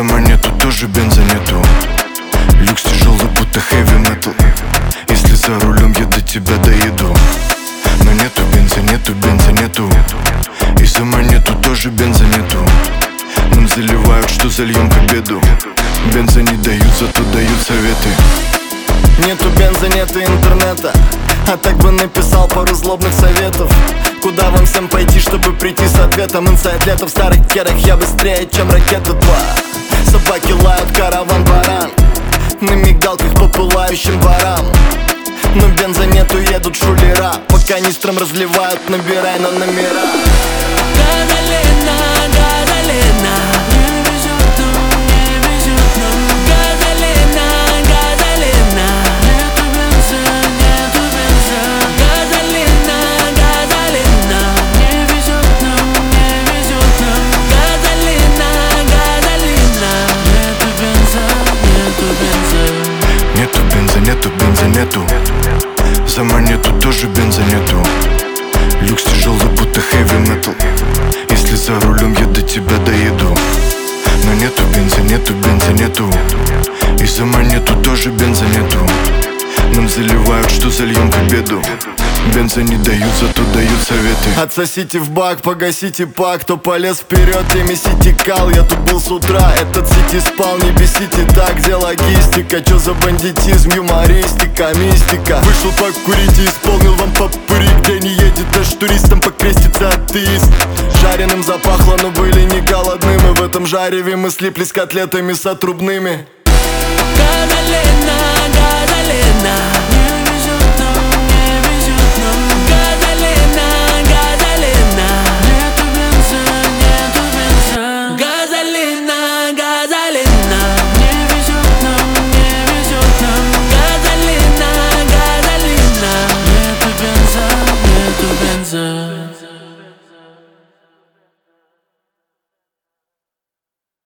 монету тоже бенза нету. Люкс тяжелый, будто хэви метал. Если за рулем я до тебя доеду. Но нету бенза, нету бенза, нету. И за монету тоже бенза нету. Нам заливают, что зальем к обеду. Бенза не дают, зато дают советы. Нету бенза, нету интернета, а так бы написал пару злобных советов. Куда вам всем пойти, чтобы прийти с ответом? Инсайд лето в старых кедах, я быстрее, чем ракета 2. Собаки лают, караван баран на мигалках по пылающим дворам. Но бенза нету, едут шулера, по канистрам разливают, набирай на номера. Гадалина, Гадалина, не везет нам, не везет нам. Гадалина, Гадалина, нету бенза, нету бенза. Гадалина, Гадалина, не везет нам, не везет нам. Гадалина, Гадалина, нету бенза, нету бенза. Нету бенза, нету бенза, нету. За монету тоже бенза нету. Люкс тяжелый, будто хэви метал. Если за рулем я до тебя доеду. Но нету бенза, нету бенза, нету. И за монету тоже бенза нету. Нам заливают, что зальем к обеду. Бенза не дают, зато дают советы. Отсосите в бак, погасите пак. Кто полез вперед, теми сити кал. Я тут был с утра, этот сити спал. Не бесите так, где логистика? Чё за бандитизм, юмористика, мистика? Вышел покурить и исполнил вам попури. Где не едет аж туристам покрестится атеист. Жареным запахло, но были не голодны. Мы в этом жареве, мы слиплись котлетами с отрубными.